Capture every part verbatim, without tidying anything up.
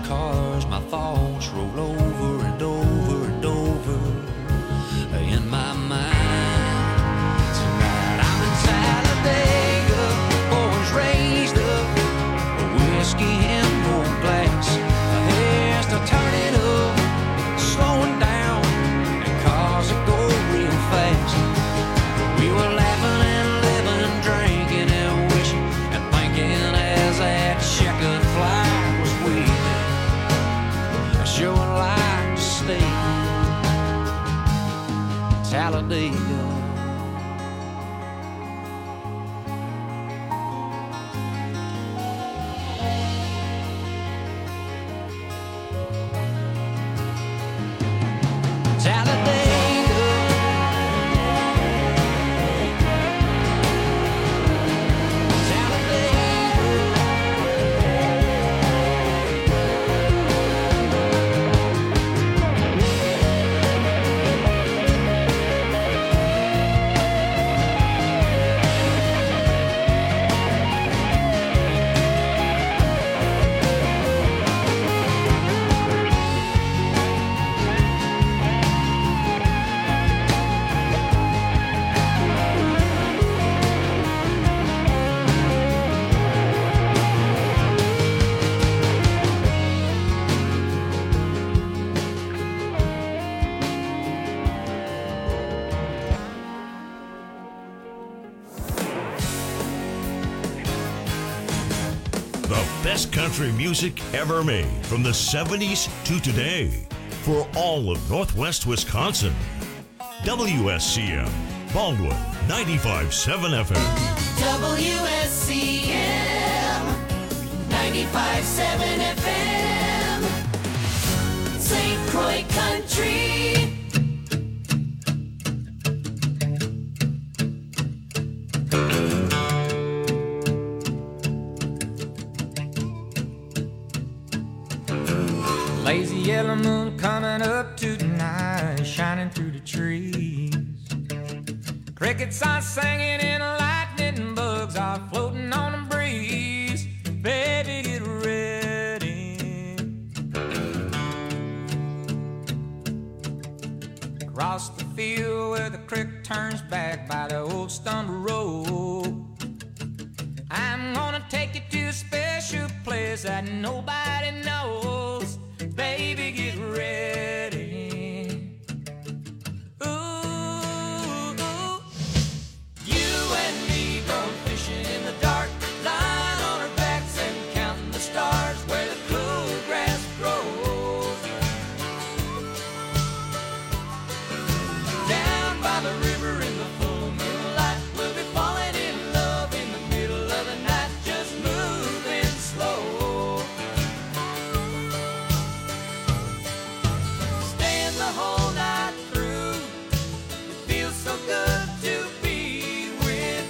cars, my thoughts roll over and over and over in my mind. Tonight I'm in Talladega, boys raised up, whiskey in one glass. My hair's to turn it up, slowing down, and cars that go real fast. We were laughing and living, drinking and wishing and thinking as that checkered flag was waving, sure like to stay Talladega. Country music ever made from the seventies to today for all of Northwest Wisconsin. W S C M Baldwin ninety-five point seven F M. W S C M ninety-five point seven F M. Saint Croix Country. Lazy yellow moon coming up tonight, shining through the trees. Crickets are singing and lightning bugs are floating on the breeze. Baby, get ready. Across the field where the creek turns back by the old stumble road, I'm gonna take you to a special place that nobody knows. Baby, get ready. Ooh, ooh. You and me going fishing in the dark, lying on our backs and counting the stars where the cool grass grows. Down by the river in the full moonlight, we'll be falling in love in the middle of the night, just moving slow. The whole night through, it feels so good to be with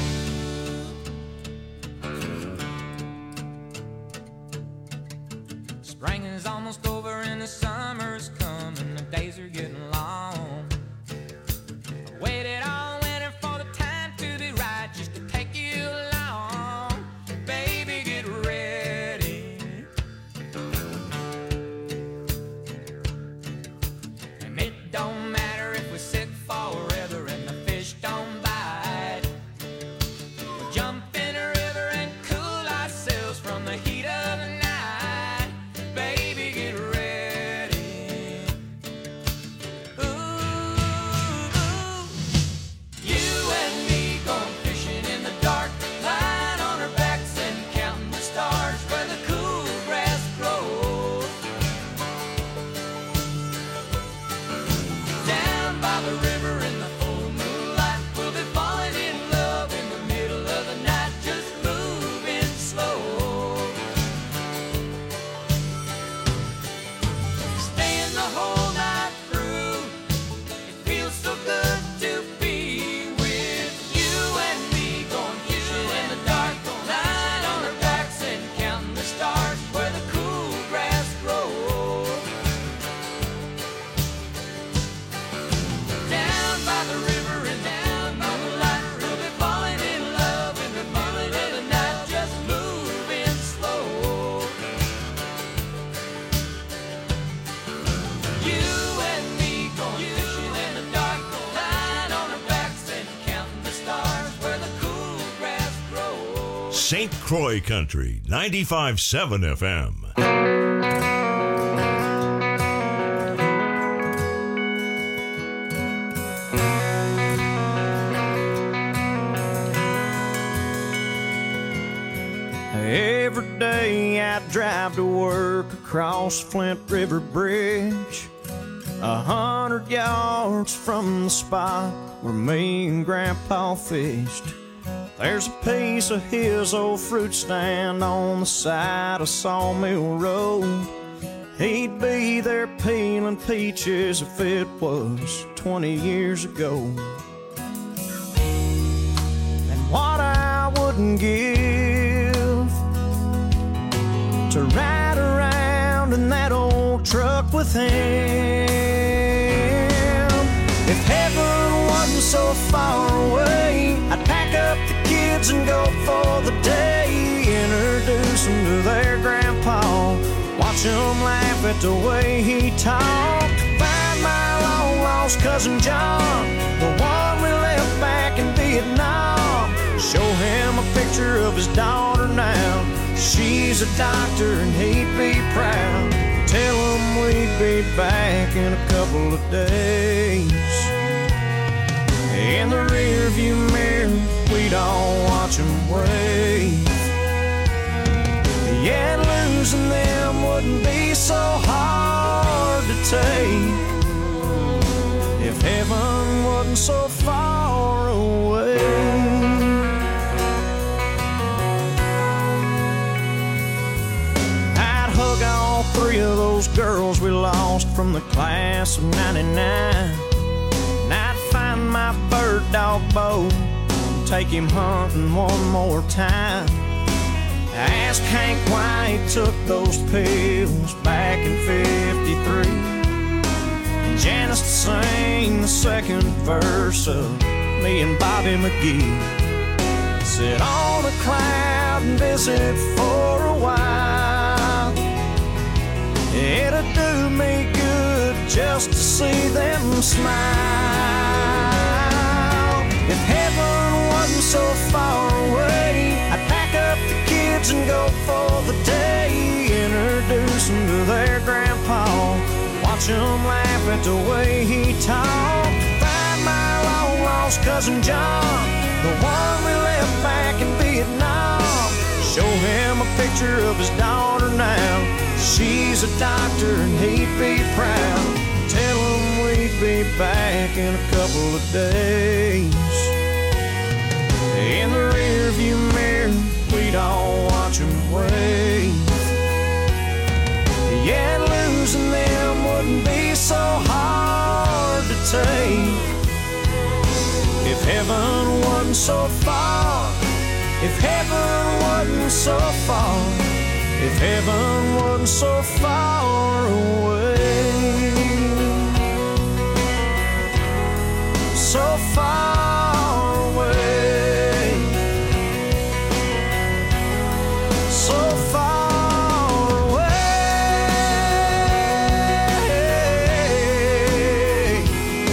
you. Spring is almost over and the summer's coming, the days are getting long. I waited all winter for the time to be right, just to take you along. Baby, get ready. It don't matter if we sit forever and the fish don't bite. We'll jump in a river and cool ourselves from the heat of the night. Baby, get ready. Saint Croix Country, ninety-five point seven F M. Every day I drive to work across Flint River Bridge, a hundred yards from the spot where me and Grandpa fished. There's a piece of his old fruit stand on the side of Sawmill Road. He'd be there peeling peaches if it was twenty years ago. And what I wouldn't give to ride around in that old truck with him. If heaven wasn't so far away, I'd pack up the kids and go for the day. Introduce them to their grandpa, watch them laugh at the way he talked. Find my long lost cousin John, the one we left back in Vietnam. Show him a picture of his daughter now. She's a doctor and he'd be proud. Tell him we'd be back in a couple of days. In the rear view mirror, we'd all watch him wave. Yeah, losing them wouldn't be so hard to take if heaven wasn't so far away. I'd hug all three of those girls we lost from the class of ninety-nine. And I'd find my bird dog Bo, take him hunting one more time. Ask Hank why he took those pills back in fifty-three. And Janice to sing the second verse of me and Bobby McGee. Sit on a cloud and visit for a while. It'd do me good just to see them smile. If heaven wasn't so far away, I'd pack up the kids and go for the day. Introduce them to their grandpa, watch them laugh at the way he talked. Find my long lost cousin John, the one we left back in Vietnam. Show him a picture of his daughter now. She's a doctor and he'd be proud. Tell him we'd be back in a couple of days. In the rear view mirror, we'd all watch him wave. Yeah, losing them wouldn't be so hard to take if heaven wasn't so far. If heaven wasn't so far. If heaven wasn't so far away. So far away. So far away.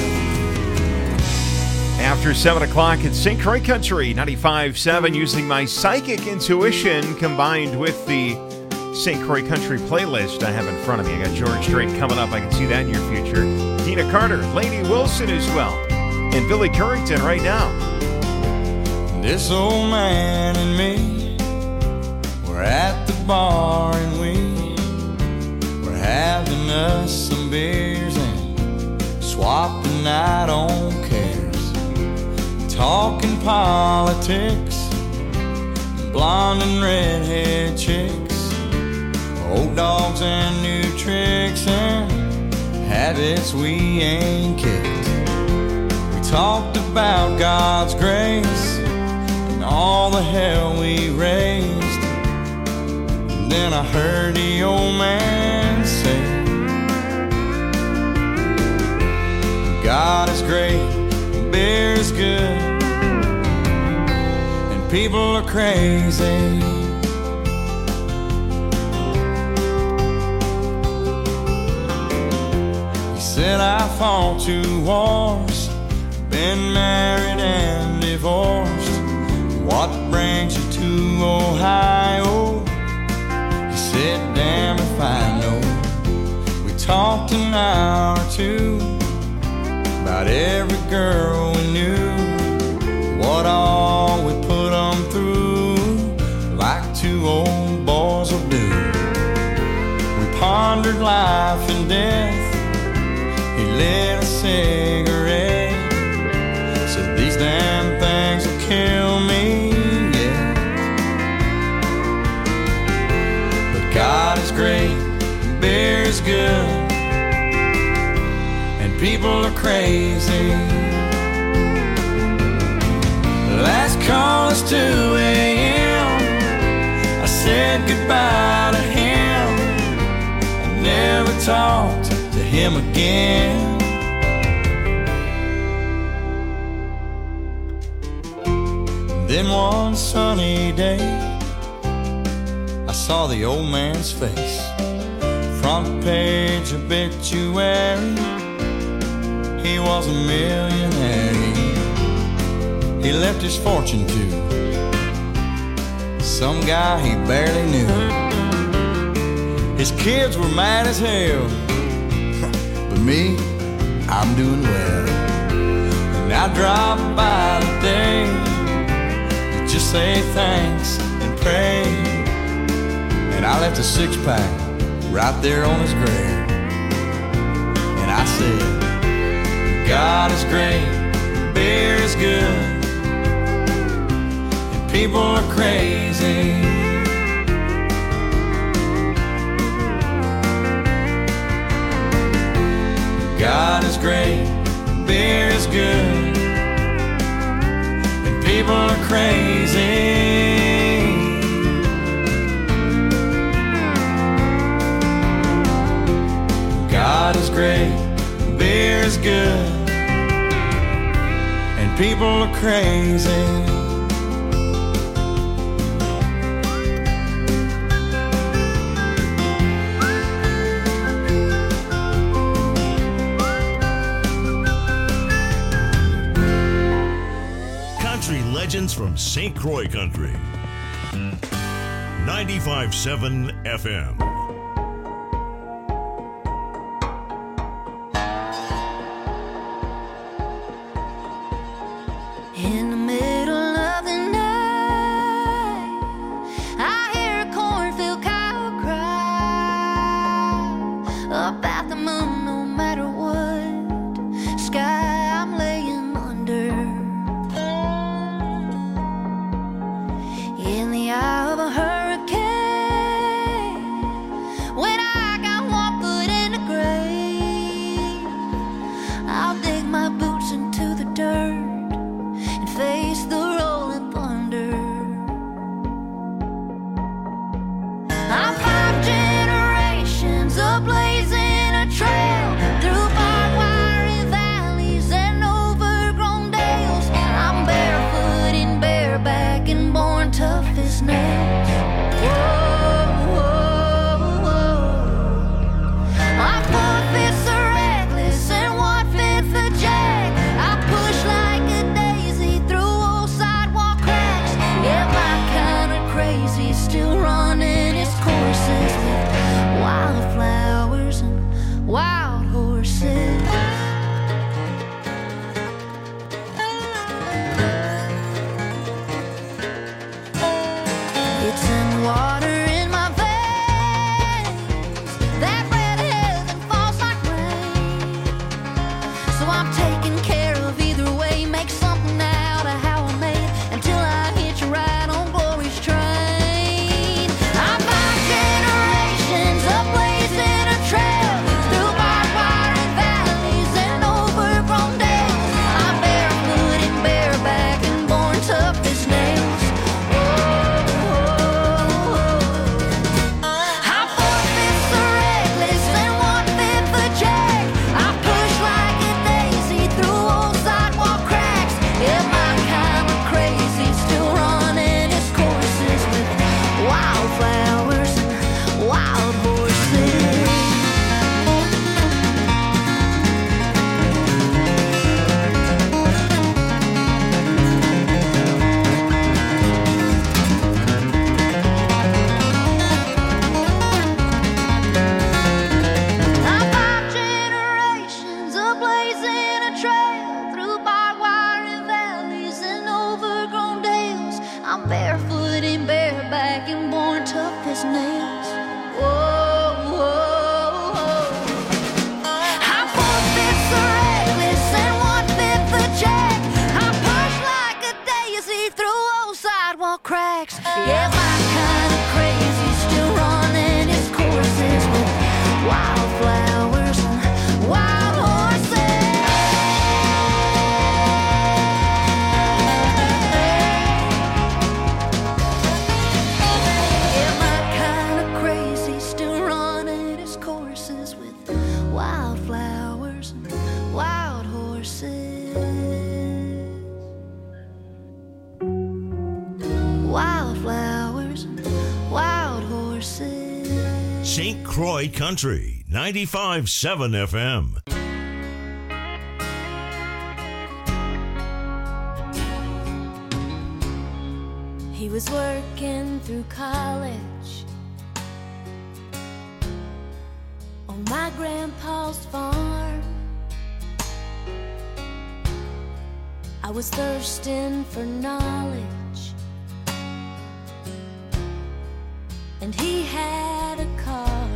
After seven o'clock at Saint Croix Country, ninety-five point seven, using my psychic intuition combined with the Saint Croix Country playlist I have in front of me. I got George Strait coming up. I can see that in your future. Tina Carter, Lainey Wilson as well, and Billy Currington right now. This old man and me, we're at the bar and we, we're having us some beers and swapping out on cares, talking politics, blonde and redhead chicks, old dogs and new tricks and habits we ain't kicked. We talked about God's grace and all the hell we raised. And then I heard the old man say, God is great, and beer is good, and people are crazy. Said I fought two wars, been married and divorced. What brings you to Ohio. He said, damn if I know. We talked an hour or two about every girl we knew, what all we put them through, like two old boys will do. We pondered life and death. He lit a cigarette, said these damn things will kill me, yeah. But God is great, beer is good, and people are crazy. Last call is two a.m. I said goodbye to him. I never talked to him again. Then one sunny day, I saw the old man's face. Front page obituary, he was a millionaire. He left his fortune to some guy he barely knew. His kids were mad as hell, but me, I'm doing well. And I dropped by today to just say thanks and pray. And I left a six-pack right there on his grave. And I said, God is great, beer is good, people are crazy. God is great, beer is good, and people are crazy. God is great, beer is good, and people are crazy. Legends from Saint Croix Country. ninety-five point seven F M. In the middle of the night, I hear a cornfield cow cry about the moon, no matter what sky I'm laying under. In the eye of a hurricane, when I got one foot in the grave, I'll dig my boots into the dirt and face the rolling thunder. I'm five generations of blazing a trail through barbed wire valleys and overgrown dales. I'm barefoot and bareback and born tough as nails. Whoa, whoa, whoa. My four fifths are reckless and one fifth a jack. I push like a daisy through old sidewalk cracks. Yeah, my kind of crazy still running its courses with wildflowers and wild horses. It's in water in my veins, that red heaven falls like rain. So I'm taking care of either way, make something out of how I made until I hit you right on glory's train. I'm five generations of blazing a trail through barbed wire and valleys and overgrown dales. I'm barefoot and bareback and born tough as nails. Whoa, whoa, whoa. sidewalk cracks. Yeah, my kind of crazy still running its courses with wildflowers and wild horses. Yeah, my kind of crazy still running its courses with wildflowers and wild horses. Wildflowers and wild horses. Saint Croix Country, ninety-five point seven F M. He was working through college on my grandpa's farm. I was thirsting for knowledge, and he had a car.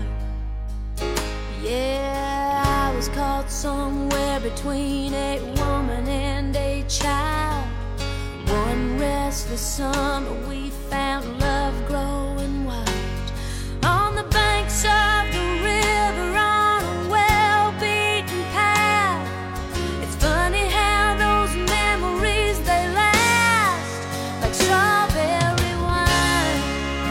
Yeah, I was caught somewhere between a woman and a child. One restless summer we found love growing wild on the banks of the river on a well-beaten path. It's funny how those memories, they last like strawberry wine.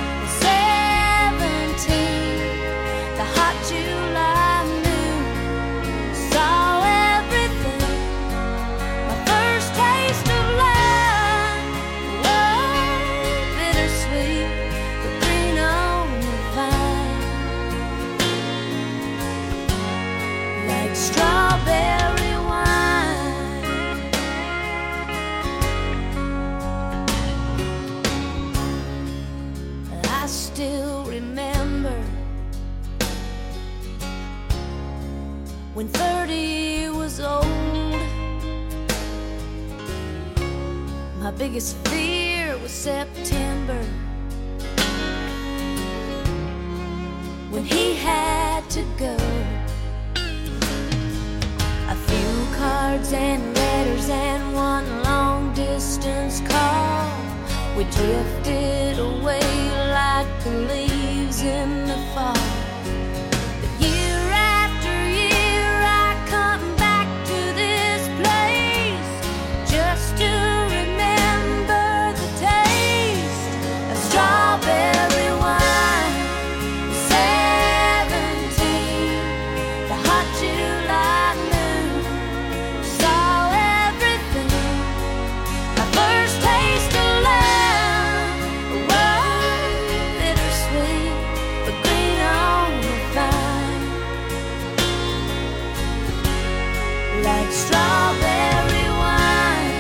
Seventeen, the hot July noon, saw everything. My first taste of love, oh, bittersweet, but green on the vine, like strawberry wine. I still remember when thirty was old. My biggest fear was September, when he had to go. A few cards and letters and one long distance call. We drifted away like the leaves in the fall. But year after year I come back to this place just to remember the taste of strawberry wine. Seventeen, the hot July noon, saw everything. My first taste of love, whoa, bittersweet, but green on the vine, like strawberry wine.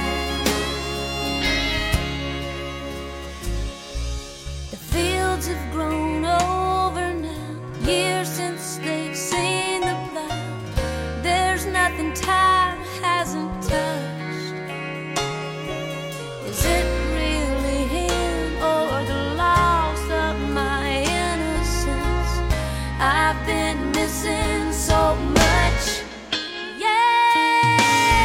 The fields have grown over now, years since they've seen the plow. There's nothing time hasn't touched. Is it really him or the loss of my innocence? I've been missing so much. Yeah.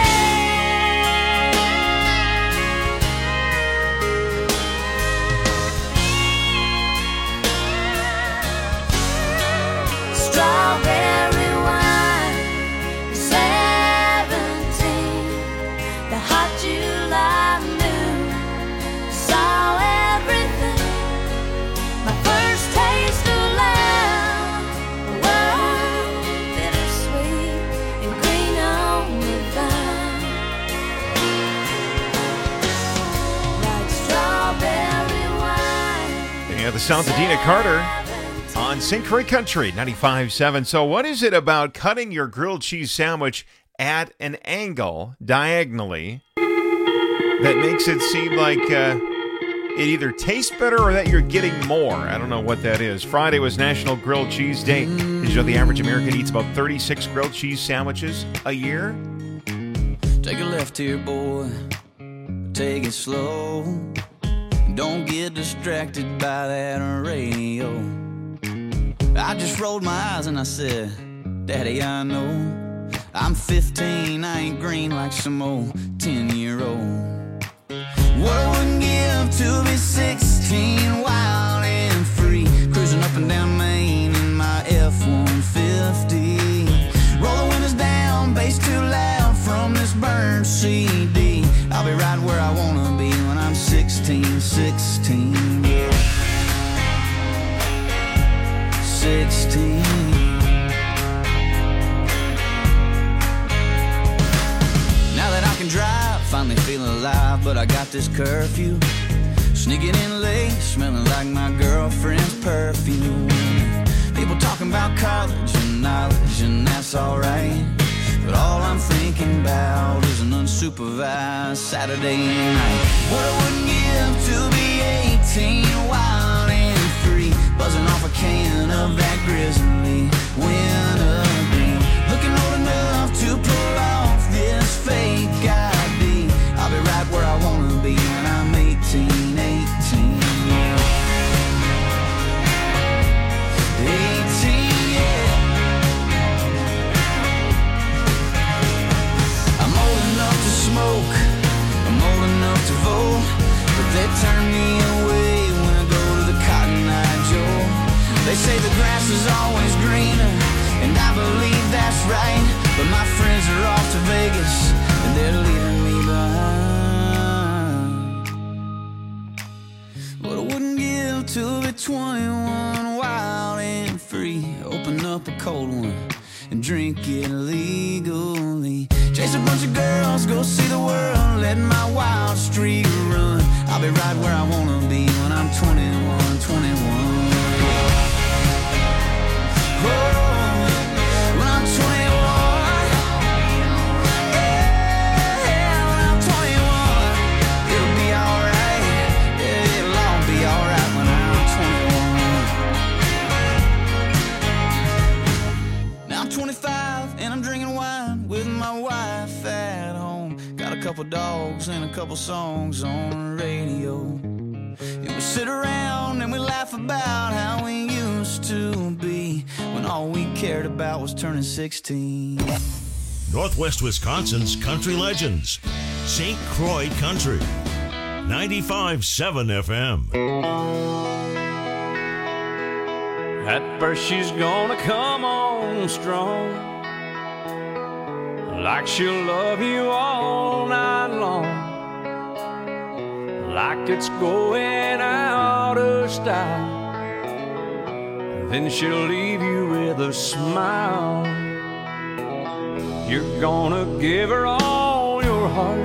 Strawberry wine, seventeen, the hot July noon, saw everything. My first taste of love, whoa, bittersweet and green on the vine, like strawberry wine. Yeah, the sounds of Dina Carter on Saint Croix Country, ninety-five point seven. So what is it about cutting your grilled cheese sandwich at an angle, diagonally, that makes it seem like uh, it either tastes better or that you're getting more? I don't know what that is. Friday was National Grilled Cheese Day. Did you know the average American eats about thirty-six grilled cheese sandwiches a year? Take a left here, boy. Take it slow. Don't get distracted by that radio. I just rolled my eyes and I said, Daddy, I know I'm fifteen, I ain't green like some old ten-year-old. What I wouldn't give to sixteen. sixteen. Now that I can drive, finally feeling alive, but I got this curfew. Sneaking in late, smelling like my girlfriend's perfume. People talking about college and knowledge, and that's alright. But all I'm thinking about is an unsupervised Saturday night. What I wouldn't give to be eighteen, wild and free, buzzing off a can of that grizzly wintergreen. Looking old enough to pull off this fake I D. I'll be right where I wanna be when I'm eighteen, eighteen. eighteen, yeah. I'm old enough to smoke, I'm old enough to vote, but they turn me away when I go to the Cotton Eye Joe. They say the grass is always greener, and I believe that's right, but my friends are off to Vegas, and they're leaving me behind. What I wouldn't give to be twenty-one, wild and free, open up a cold one and drink it legally. Chase a bunch of girls, go see the world, let my wild streak run. I'll be right where I wanna be when I'm twenty-one, twenty-one. Oh, when I'm twenty-one, yeah, when I'm twenty-one, it'll be alright, yeah, it'll all be alright when I'm twenty-one. Now I'm twenty-five and I'm drinking wine with my wife at home. Got a couple dogs and a couple songs on the radio. And we sit around and we laugh about how we used to be, when all we cared about was turning sixteen. Northwest Wisconsin's country legends. Saint Croix Country. ninety-five point seven F M. At first she's gonna come on strong, like she'll love you all night long, like it's going out of style. Then she'll leave you with a smile. You're gonna give her all your heart,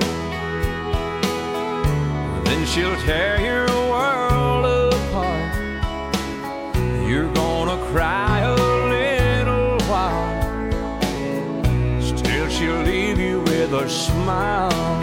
then she'll tear your world apart. You're gonna cry a little while, still she'll leave you with a smile.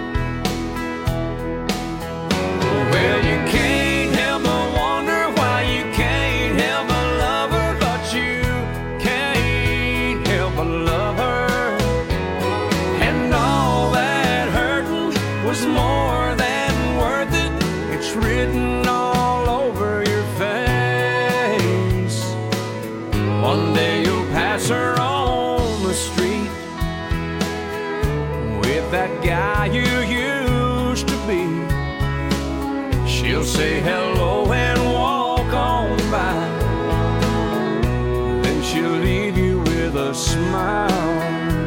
Well, you can't help but wonder why you can't help but love her, but you can't help but love her. And all that hurting was more than worth it. It's written all over your face. One day you'll pass her on the street with that guy you used to be. She'll say hello and walk on by, then she'll leave you with a smile.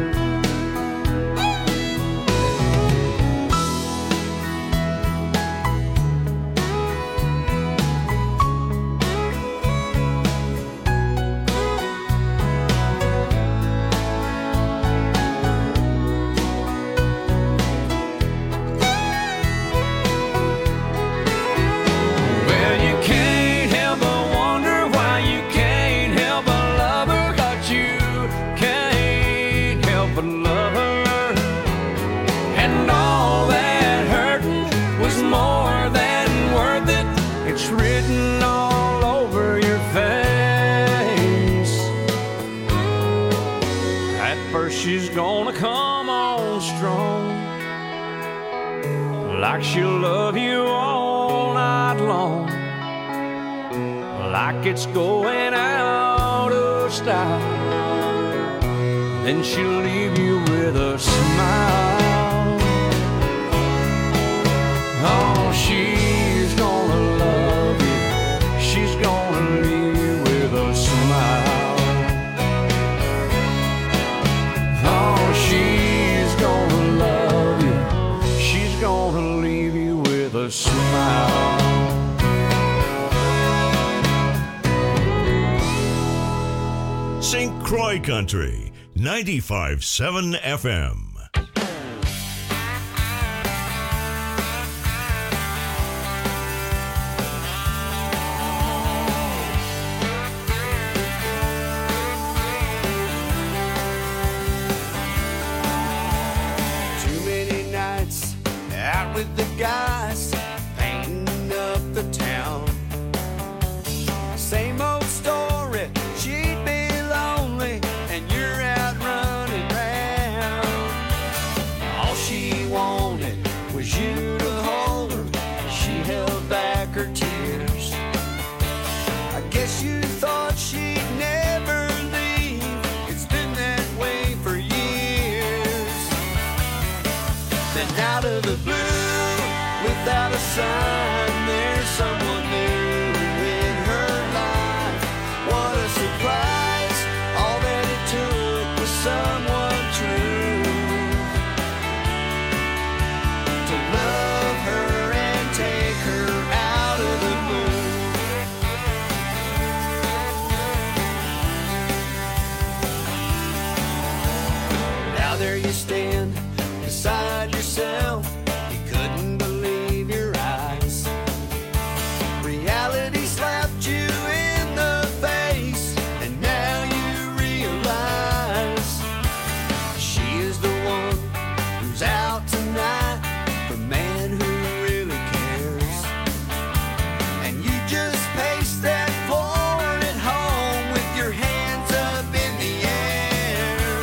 She's gonna come on strong, like she'll love you all night long, like it's going out of style. Then she'll leave you with a smile. Oh, she's gonna love you, she's gonna leave you with a smile. She's gonna love you, she's gonna leave you with a smile. Croy Country, ninety-five point seven F M. Too many nights out with the guys, painting up the town. Same old story, she'd be lonely, and you're out running round. All she wanted was you to hold her, she held back her tears. I guess you thought she'd never leave, it's been that way for years. Then out of the blue, without a sign, there's someone new in her life. What a surprise, all that it took was someone true to love her and take her out of the blue. Now there you stand beside yourself, you couldn't believe your eyes. Reality slapped you in the face, and now you realize she is the one who's out tonight, the man who really cares. And you just pace that floor at home with your hands up in the air.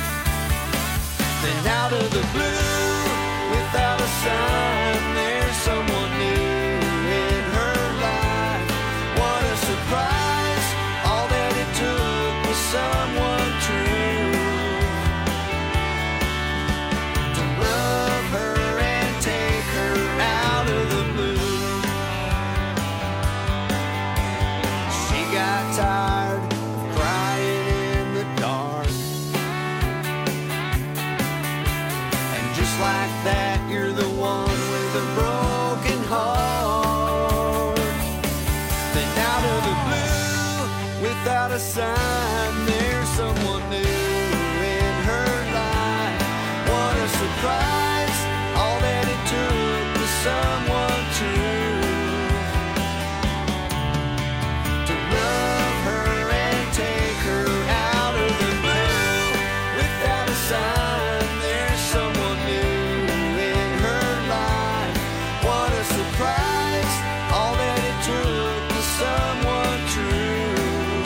Then out of the blue, without a sign, there's someone new in her life. What a surprise, all that it took was someone true to love her and take her out of the blue. She got tired of crying in the dark, and just like that, you're the one with a broken heart. Then out of the blue, without a sign, there's someone new in her life. What a surprise, all that it took was someone true to love her and take her out of the blue. Without a sign, there's someone new in her life. What a surprise, all that it took was someone true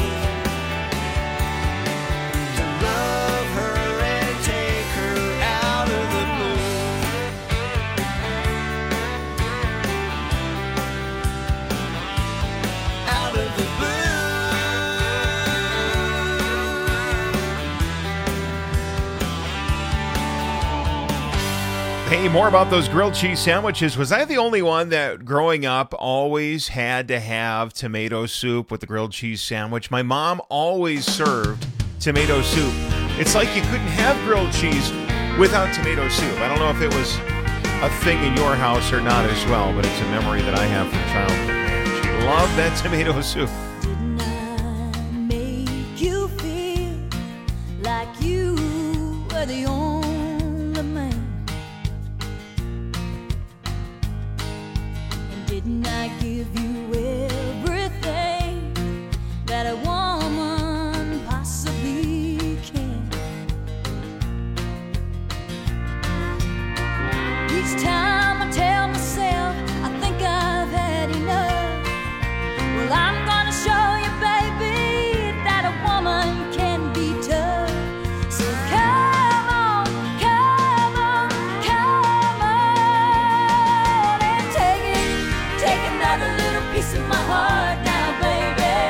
to love her and take her out of the blue. Out of the blue. Hey, more about those grilled cheese sandwiches. Was I the only one that growing up always had to have tomato soup with the grilled cheese sandwich? My mom always served tomato soup. It's like you couldn't have grilled cheese without tomato soup. I don't know if it was a thing in your house or not as well, but it's a memory that I have from childhood. Man, she loved that tomato soup. Didn't I make you feel like you were the only man? And didn't I give you everything that a woman possibly can? Each time I tell myself I think I've had enough, well, I'm gonna show you, baby, that a woman can be tough. So come on, come on, come on, and take it, take another little piece of my heart now, baby.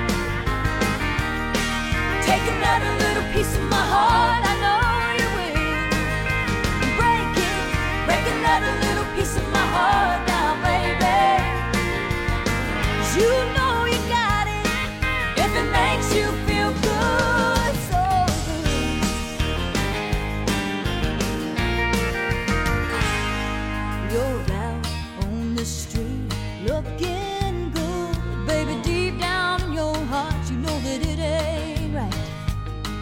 Take another little piece of my heart, I know you will. And break it, break another little piece of my heart now, baby. 'Cause you know you got it if it makes you feel good, so good. You're out on the street looking good, baby. Deep down in your heart, you know that it ain't right.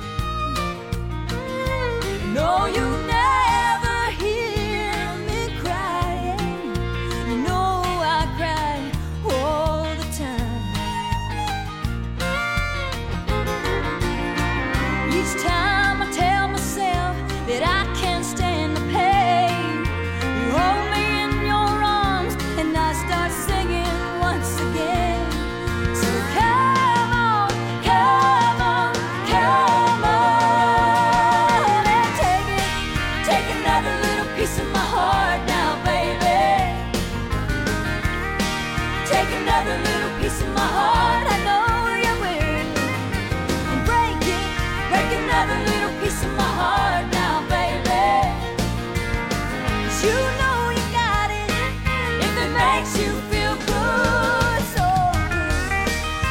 another little piece of my heart. I know you will. And break it, break another little piece of my heart now, baby. 'Cause you know you got it if it makes you feel good, so good.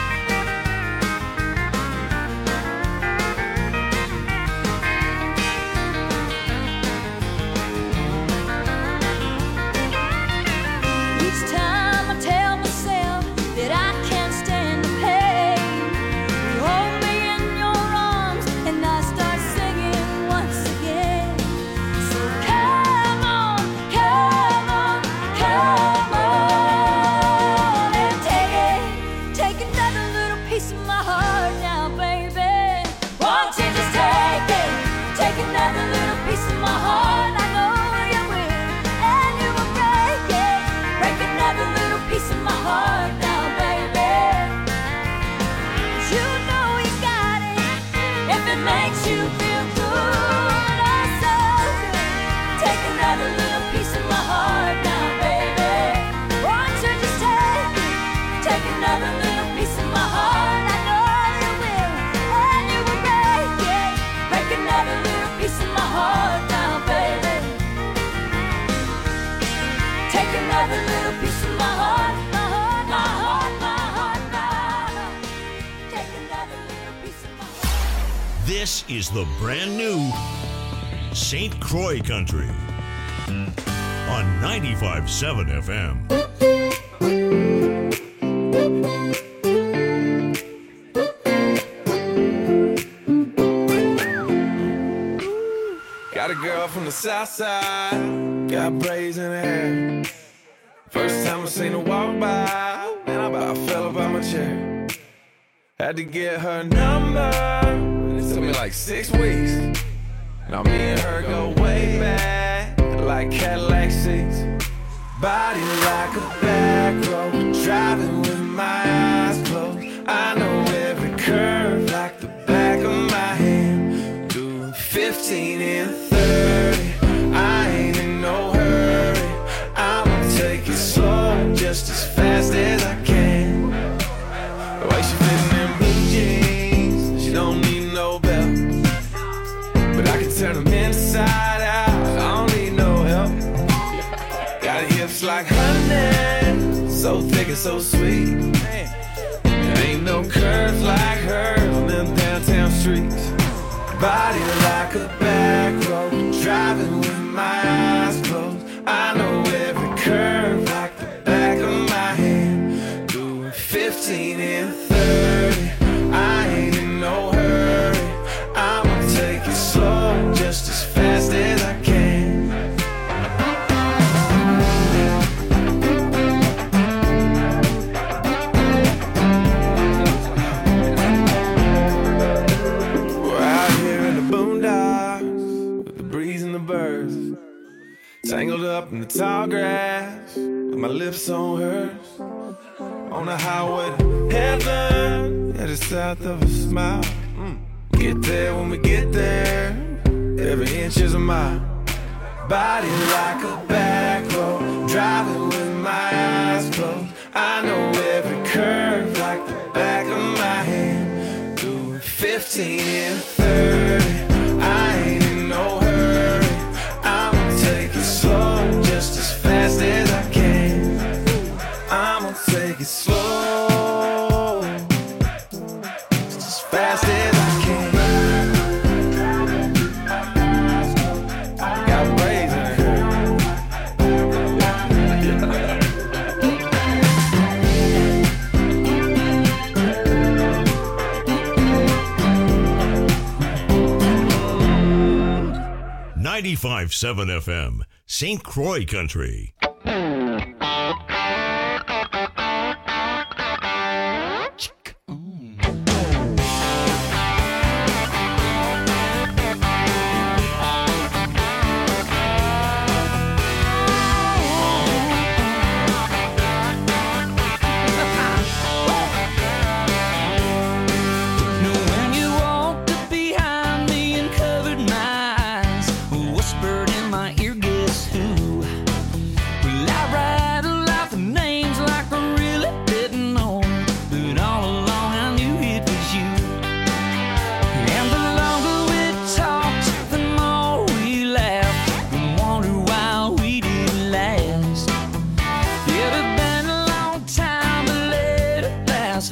Each time I tell myself that I can't stand the pain, you hold me in your arms and I start singing once again. So come on, come on, come on and take it, take another little piece of my heart now, baby. Won't you just take it, take another little piece of my heart? I know you will, and you will break it, break another little piece of my heart now, baby. 'Cause you know you got it if it makes you feel good, oh so good. Take another little piece of my heart now, baby. Won't you just take it, take another little piece of my heart? I know you will, and you will break it, break another little piece of my heart now, baby. Take another little piece of my heart, my heart, my heart, my heart, my heart. Take another little piece of my heart. This is the brand new Saint Croix Country on ninety-five point seven F M. Got a girl from the south side, got braids in her hair. First time I seen her walk by, man, I about fell up out my chair. Had to get her number, it took me like six weeks. Now me and her go way back, like Cadillac seats. Body like a back road, driving with my eyes closed. I know every curve like the back of my hand. Doing fifteen and thirty, I ain't in no hurry. I'ma take it slow, just as fast as I can. The way she fitting them blue jeans, she don't need no belt. But I can turn them inside out, I don't need no help. Got hips like honey, so thick and so sweet. There ain't no curves like hers on them downtown streets. Body like a back road, driving with my eyes closed. I know every curve like the back of my hand. Doing fifteen and thirty, I ain't in no hurry. I'ma take it slow, just as fast as I can. We're out here in the boondocks with the breeze and the birds, tangled up in the tall grass with my lips on hers. On the highway to heaven, yeah, just south of a smile. Mm. Get there when we get there, every inch is a mile. Body like a back road, driving with my eyes closed. I know every curve like the back of my hand. Doing fifteen and thirty, I ain't in no hurry. I'ma take it slow, just as fast as I can. I'ma take it slow, just as fast as I can. Got braids in her. ninety-five point seven F M, Saint Croix Country.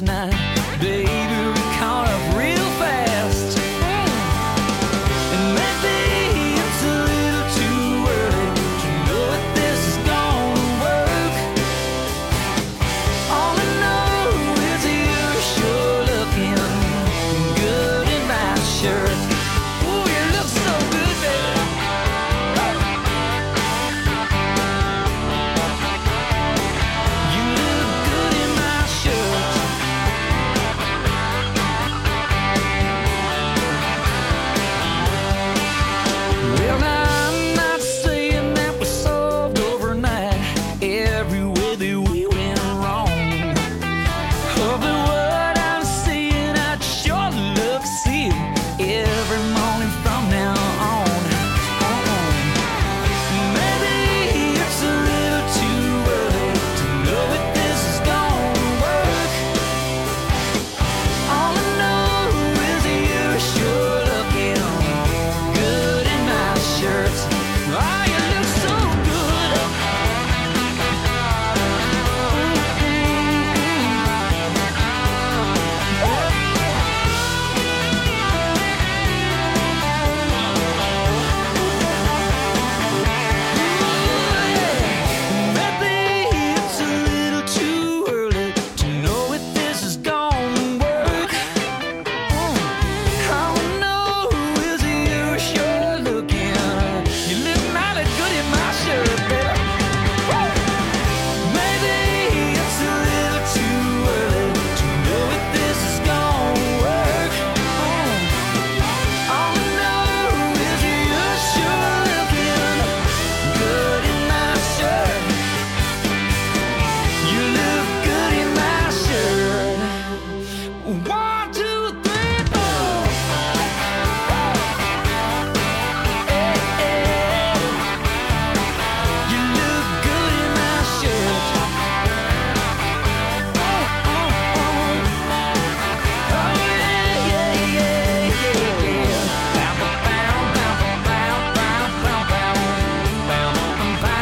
last night. Baby, we caught up real fast. And maybe it's a little too early to know if this is gonna work. All I know is you're sure looking good in my shirt. Ooh, you look so good, baby. You look good in my shirt. Well, now I'm not saying that we solved overnight every way that we went wrong. Oh, but what I'm saying, I'd sure love to see it every morning from now on. Maybe it's a little too early to know if this is gonna work. All I know is you're sure looking good in my shirt. Oh, you look so good. Maybe it's a little too early to know if this is gonna work. All I know is you're sure looking. You look mighty good in my shirt, baby. Maybe it's a little too early to know if this is gonna work. All I know is you're sure looking good in my shirt. You look good in my shirt. One, two, three, four. Hey, hey. You look good in my shirt. Oh, oh, oh. Oh, yeah, yeah, yeah, yeah, yeah. Bow, bow, bow, bow, bow, bow, bow, bow, bow,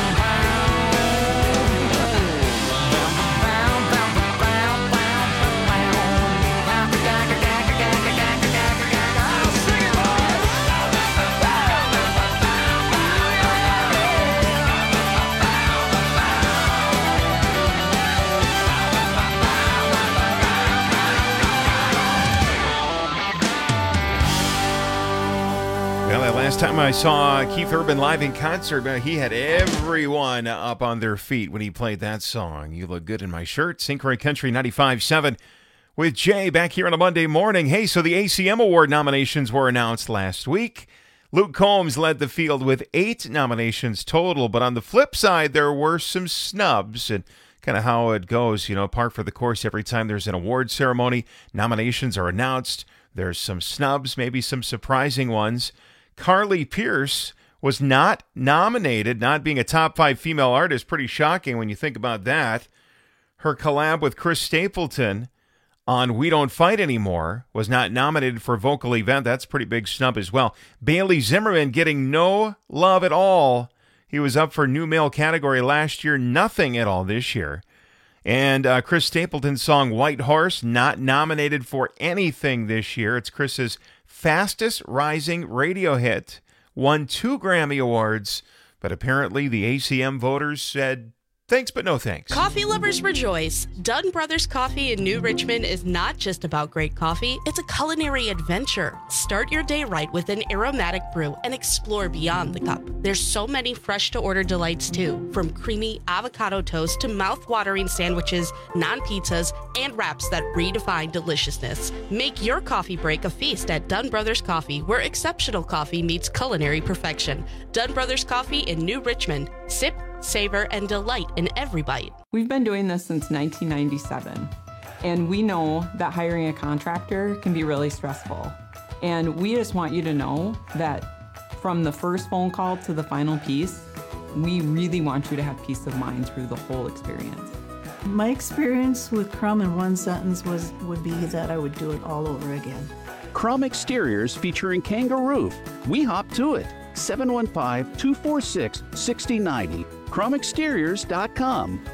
Well, that last time I saw Keith Urban live in concert, uh, he had everyone up on their feet when he played that song. You Look Good in My Shirt. Synchrony Country ninety-five point seven with Jay back here on a Monday morning. Hey, so the A C M Award nominations were announced last week. Luke Combs led the field with eight nominations total, but on the flip side, there were some snubs, and kind of how it goes, you know, par for the course every time there's an award ceremony. Nominations are announced. There's some snubs, maybe some surprising ones. Carly Pearce was not nominated, not being a top five female artist. Pretty shocking when you think about that. Her collab with Chris Stapleton on We Don't Fight Anymore was not nominated for vocal event. That's a pretty big snub as well. Bailey Zimmerman getting no love at all. He was up for new male category last year, nothing at all this year. And uh, Chris Stapleton's song White Horse, not nominated for anything this year. It's Chris's fastest rising radio hit, won two Grammy Awards, but apparently the A C M voters said, thanks, but no thanks. Coffee lovers rejoice. Dunn Brothers Coffee in New Richmond is not just about great coffee, it's a culinary adventure. Start your day right with an aromatic brew and explore beyond the cup. There's so many fresh-to-order delights, too, from creamy avocado toast to mouth-watering sandwiches, non-pizzas, and wraps that redefine deliciousness. Make your coffee break a feast at Dunn Brothers Coffee, where exceptional coffee meets culinary perfection. Dunn Brothers Coffee in New Richmond. Sip, savor, and delight in every bite. We've been doing this since nineteen ninety-seven, and we know that hiring a contractor can be really stressful. And we just want you to know that from the first phone call to the final piece, we really want you to have peace of mind through the whole experience. My experience with Crum in one sentence was would be that I would do it all over again. Crum Exteriors featuring Kangaroo. We hop to it. seven one five, two four six, six zero nine zero. crum exteriors dot com.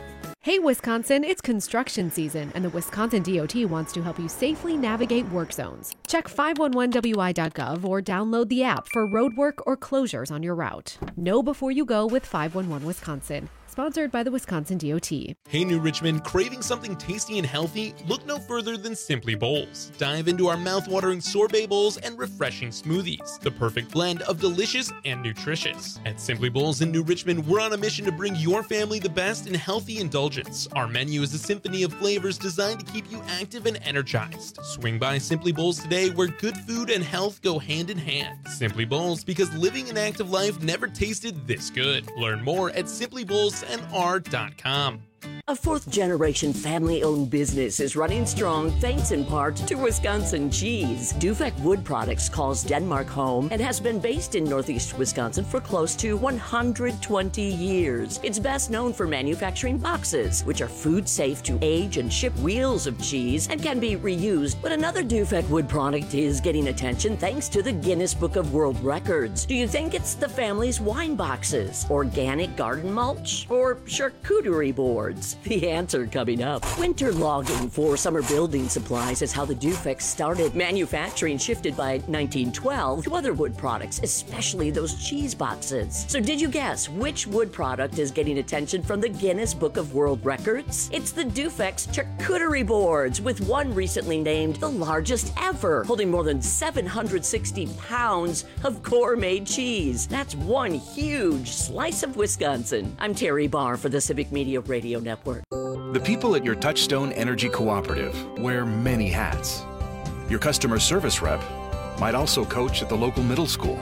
Hey Wisconsin, it's construction season, and the Wisconsin D O T wants to help you safely navigate work zones. Check five one one W I dot gov or download the app for road work or closures on your route. Know before you go with five one one Wisconsin. Sponsored by the Wisconsin D O T. Hey New Richmond, craving something tasty and healthy? Look no further than Simply Bowls. Dive into our mouth-watering sorbet bowls and refreshing smoothies. The perfect blend of delicious and nutritious. At Simply Bowls in New Richmond, we're on a mission to bring your family the best in healthy indulgence. Our menu is a symphony of flavors designed to keep you active and energized. Swing by Simply Bowls today, where good food and health go hand in hand. Simply Bowls, because living an active life never tasted this good. Learn more at simply bowls n r dot com. A fourth-generation family-owned business is running strong thanks in part to Wisconsin cheese. Dufek Wood Products calls Denmark home and has been based in Northeast Wisconsin for close to one hundred twenty years. It's best known for manufacturing boxes, which are food-safe to age and ship wheels of cheese and can be reused. But another Dufek Wood product is getting attention thanks to the Guinness Book of World Records. Do you think it's the family's wine boxes, organic garden mulch, or charcuterie boards? The answer coming up. Winter logging for summer building supplies is how the Dufeks started. Manufacturing shifted by nineteen twelve to other wood products, especially those cheese boxes. So did you guess which wood product is getting attention from the Guinness Book of World Records? It's the Dufeks charcuterie boards, with one recently named the largest ever, holding more than seven hundred sixty pounds of core-made cheese. That's one huge slice of Wisconsin. I'm Terry Barr for the Civic Media Radio Network. The people at your Touchstone Energy Cooperative wear many hats. Your customer service rep might also coach at the local middle school.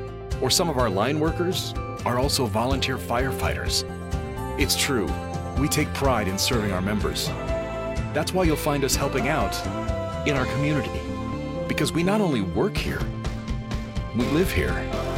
Or some of our line workers are also volunteer firefighters. It's true, we take pride in serving our members. That's why you'll find us helping out in our community. Because we not only work here, we live here.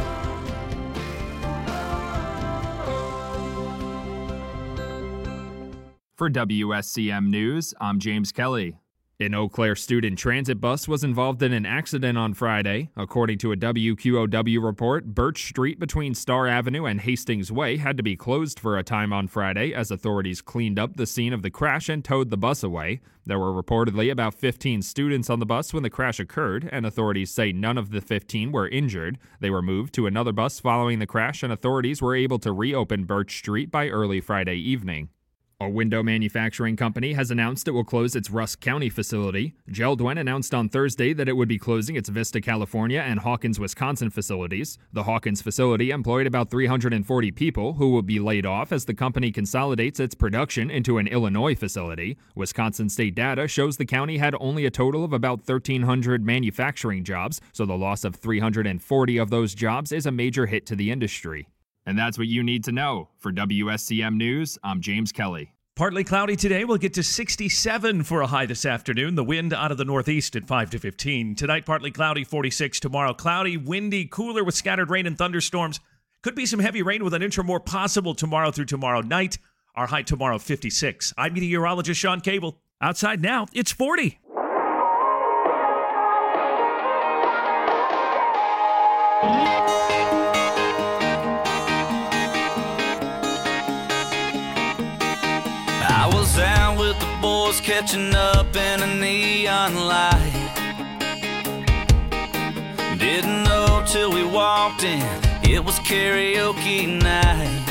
For W S C M News, I'm James Kelly. An Eau Claire student transit bus was involved in an accident on Friday. According to a W Q O W report, Birch Street between Star Avenue and Hastings Way had to be closed for a time on Friday as authorities cleaned up the scene of the crash and towed the bus away. There were reportedly about fifteen students on the bus when the crash occurred, and authorities say none of the fifteen were injured. They were moved to another bus following the crash, and authorities were able to reopen Birch Street by early Friday evening. A window manufacturing company has announced it will close its Rusk County facility. Geldwin announced on Thursday that it would be closing its Vista, California and Hawkins, Wisconsin facilities. The Hawkins facility employed about three hundred forty people who will be laid off as the company consolidates its production into an Illinois facility. Wisconsin state data shows the county had only a total of about thirteen hundred manufacturing jobs, so the loss of three hundred forty of those jobs is a major hit to the industry. And that's what you need to know. For W S C M News, I'm James Kelly. Partly cloudy today. We'll get to sixty-seven for a high this afternoon. The wind out of the northeast at five to fifteen. Tonight, partly cloudy, forty-six. Tomorrow, cloudy, windy, cooler with scattered rain and thunderstorms. Could be some heavy rain with an inch or more possible tomorrow through tomorrow night. Our high tomorrow, fifty-six. I'm meteorologist Sean Cable. Outside now, it's forty. I was out with the boys catching up in a neon light. Didn't know till we walked in, it was karaoke night.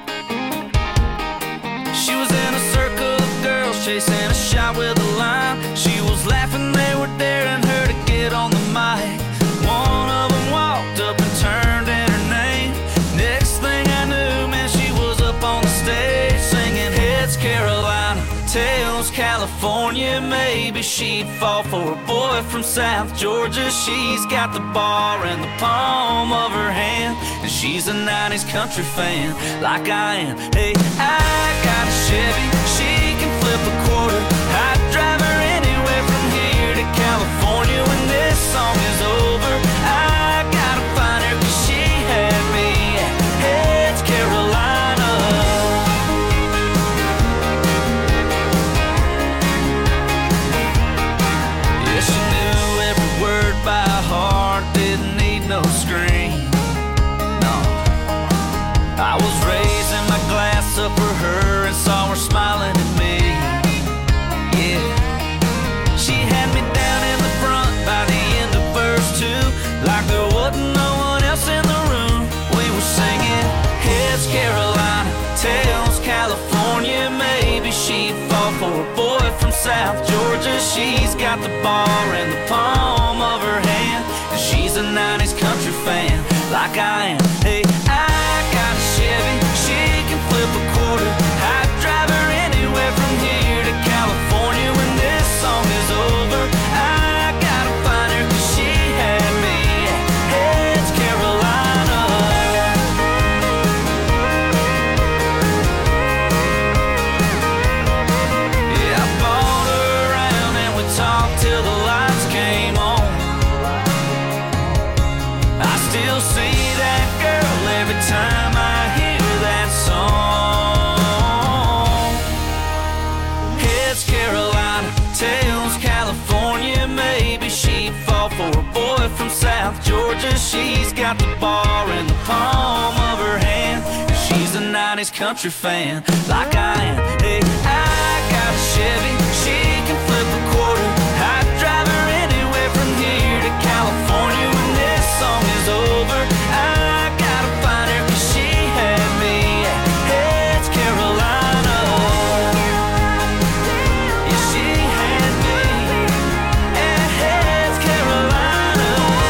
She was in a circle of girls chasing a shot with a line. She was laughing, they were daring her to get on the mic. One of them walked up and turned in her name. Next thing I knew, man, she was up on the stage singing Heads Carolina, Tails California. Maybe she'd fall for a boy from South Georgia. She's got the bar in the palm of her hand, and she's a nineties country fan like I am. Hey, I got a Chevy, she can flip a quarter. I'd drive her anywhere from here to California when this song is over. I gotta find her 'cause she had me at Heads Carolina. Yeah, she knew every word by heart, didn't need no screen. No, I was raising my glass up for her and saw her smiling at South Georgia. She's got the bar in the palm of her hand, and she's a nineties country fan like I am. Hey, I got a Chevy, she can flip a quarter. I'd drive her anywhere from here to California. When this song is over, I gotta find her, 'cause she had me. Hey, it's Carolina. Yeah, I bought her around and we talked till the lights came on. I still see that girl every time I hear that song. It's Carolina, tells California, maybe she'd fall for a boy from South Georgia. She's got the bar in the palm of her hand, and she's a nineties country fan like I am. Hey, I got a Chevy, she can flip a quarter. I'd drive her anywhere from here to California. When this song is over, I gotta find her, 'cause she had me. Hey, it's Carolina. Yeah, she had me. Hey, it's Carolina.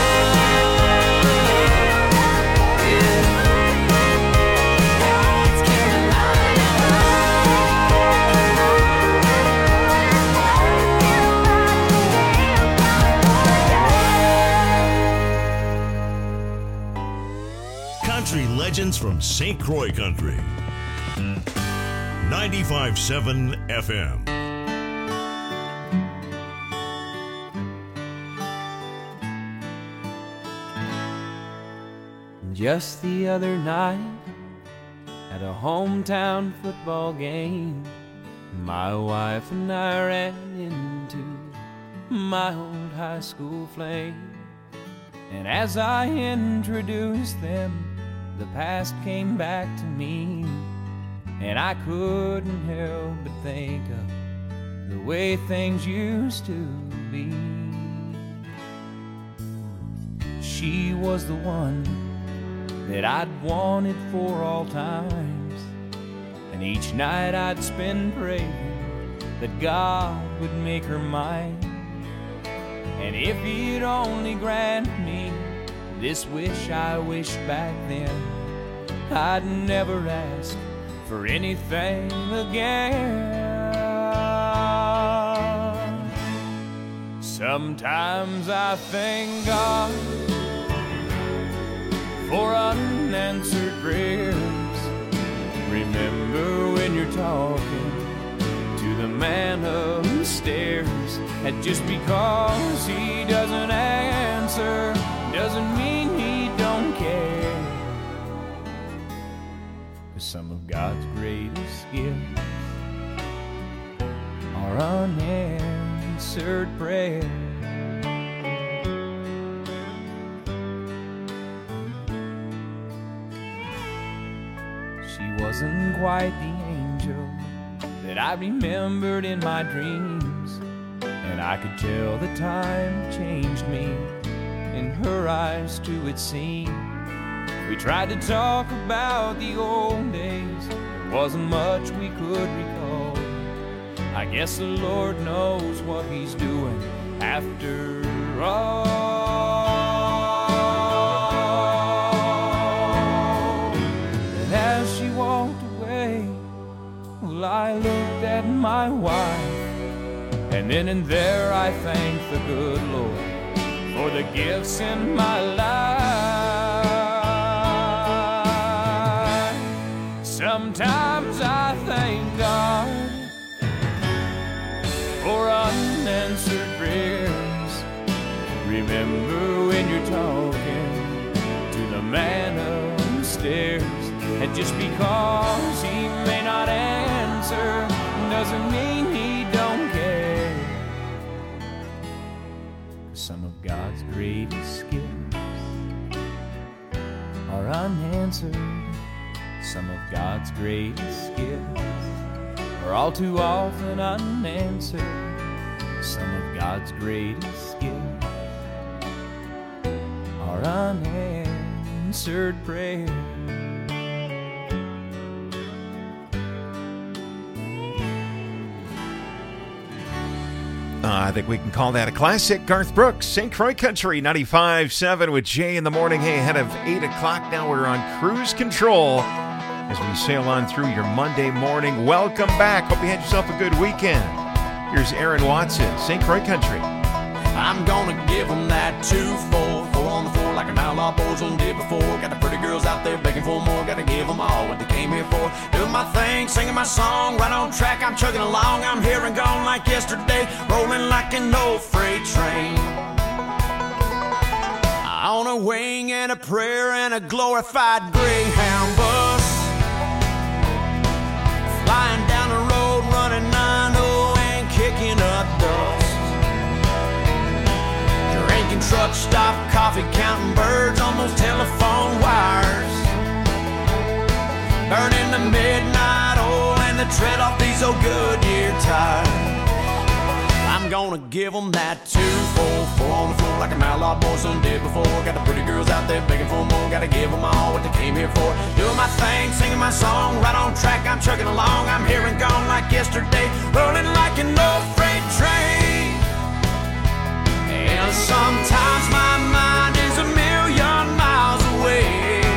Yeah. It's Country legends from Saint Croix Country. ninety-five point seven F M. Just the other night, at a hometown football game, my wife and I ran into my old high school flame. And as I introduced them, the past came back to me, and I couldn't help but think of the way things used to be. She was the one that I'd wanted for all times, and each night I'd spend praying that God would make her mine. And if he'd only grant me this wish I wished back then, I'd never ask for anything again. Sometimes I thank God for unanswered prayers. Remember when you're talking to the man upstairs, and just because he doesn't answer doesn't mean he don't care. 'Cause some of God's greatest gifts are unanswered prayers. She wasn't quite the angel that I remembered in my dreams, and I could tell the time changed me. In her eyes too it seemed. We tried to talk about the old days, there wasn't much we could recall. I guess the Lord knows what he's doing after all. And as she walked away, well, I looked at my wife, and then and there I thanked the good Lord for the gifts in my life. Sometimes I thank God for unanswered prayers. Remember when you're talking to the man upstairs, and just because he may not answer doesn't mean he don't care. Some of God's greatest gifts are unanswered. Some of God's greatest gifts are all too often unanswered. Some of God's greatest gifts are unanswered prayers. I think we can call that a classic. Garth Brooks, Saint Croix Country, ninety-five point seven with Jay in the morning. Hey, ahead of eight o'clock now, we're on cruise control as we sail on through your Monday morning. Welcome back. Hope you had yourself a good weekend. Here's Aaron Watson, Saint Croix Country. I'm gonna give them that two, four, four on the floor like an outlaw boyzone did before. Got the pretty girls out there begging for more. Gotta give them all what they came here for. Doing my thing, singing my song, right on track. I'm chugging along. I'm here and gone like yesterday, rolling like an old freight train. On a wing and a prayer and a glorified Greyhound bus, flying down the road, running nine oh and kicking up dust. Drinking truck stop coffee, counting birds on those telephone wires, burning the midnight oil and the tread off these old Goodyear tires. I'm gonna give them that two, four, four on the floor like a outlaw boyzone did before. Got the pretty girls out there begging for more. Gotta give them all what they came here for. Doing my thing, singing my song, right on track. I'm chugging along. I'm here and gone like yesterday, rolling like an old freight train. And sometimes my mind is a million miles away.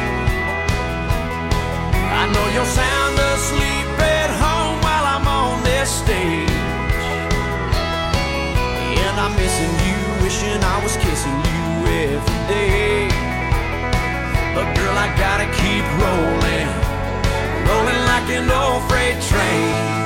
I know you're sound asleep at home while I'm on this stage. And I'm missing you, wishing I was kissing you every day. But girl, I gotta keep rolling, rolling like an old freight train.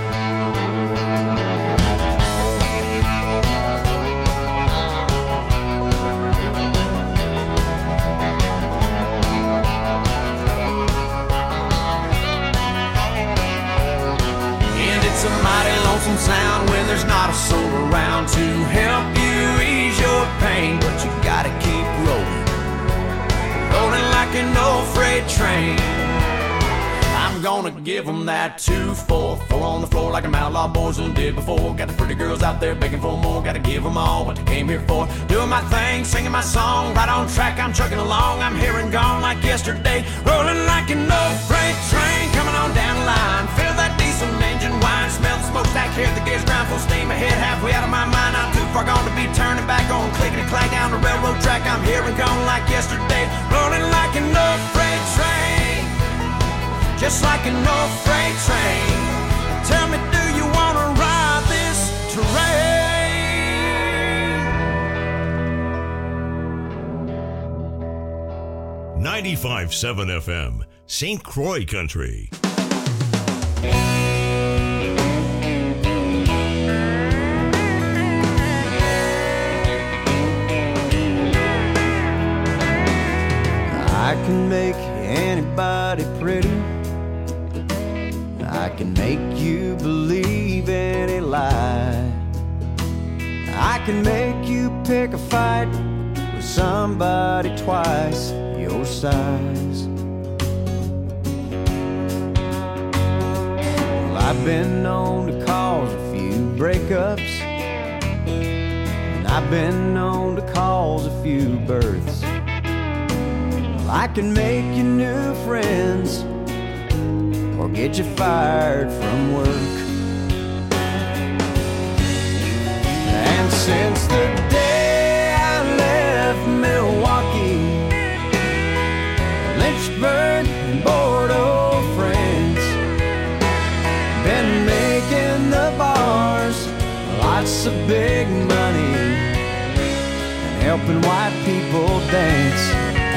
It's a mighty lonesome sound when there's not a soul around to help you ease your pain. But you gotta keep rolling, rolling like an old freight train. I'm gonna give them that two, four, four on the floor like an outlaw boyzone did before. Got the pretty girls out there begging for more. Gotta give them all what they came here for. Doing my thing, singing my song, right on track. I'm chugging along. I'm here and gone like yesterday, rolling like an old freight train. Coming on down the line, feel that diesel engine whine, smell the smokestack, hear the gears grind, full steam ahead, halfway out of my mind. I'm too far gone to be turning back on, clickety clack down the railroad track. I'm here and gone like yesterday, rolling like an old freight train, just like an old freight train. Tell me, do you wanna ride this train? ninety-five point seven F M, Saint Croix Country. I can make anybody pretty. I can make you believe any lie. I can make you pick a fight with somebody twice your size. Well, I've been known to cause a few breakups, and I've been known to cause a few births. I can make you new friends or get you fired from work. And since the day I left Milwaukee, Lynchburg and Bordeaux, France, been making the bars lots of big money and helping white people dance.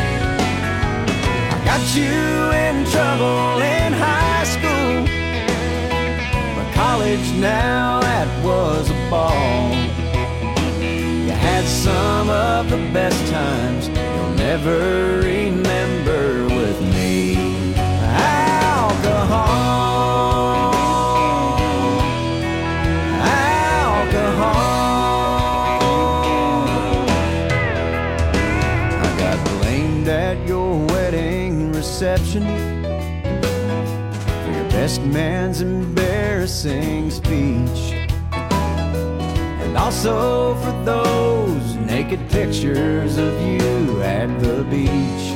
Got you in trouble in high school, but college now, that was a ball. You had some of the best times you'll never remember with me. Alcohol, alcohol. I got blamed at your wedding reception for your best man's embarrassing speech, and also for those naked pictures of you at the beach.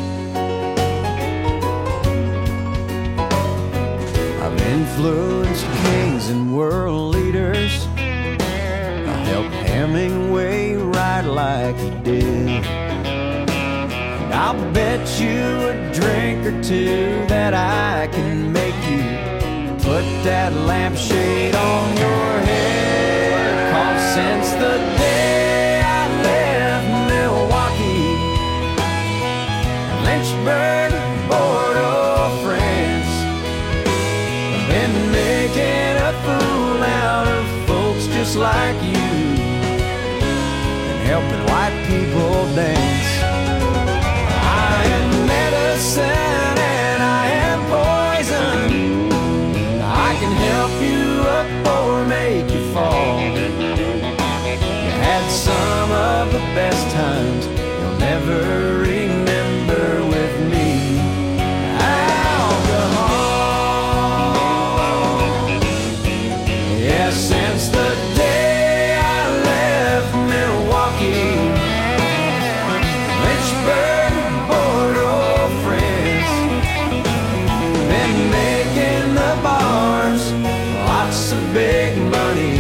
I've influenced kings and world leaders. I helped like he did. I'll bet you a drink or two that I can make you put that lampshade on your head. 'Cause since the day I left Milwaukee, Lynchburg, Port-au-Prince, I've been making a fool out of folks just like you and helping white people dance. I am medicine and I am poison. I can help you up or make you fall. You had some of the best times you'll never remember with me. Alcohol. Yeah, since the day I left Milwaukee, Lynchburg, Port-au-Prince, been making the bars lots of big money.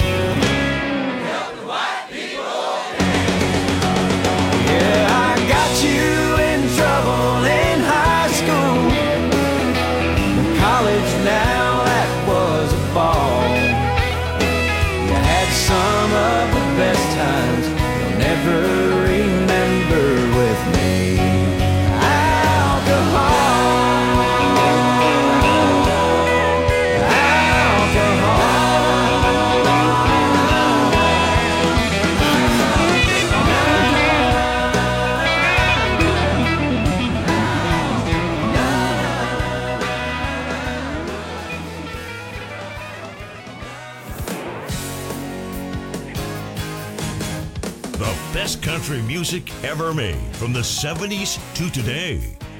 Yeah, I got you in trouble in high school. In college now, that was a ball. You had some of the best times you'll never remember with me. The best country music ever made, from the seventies to today.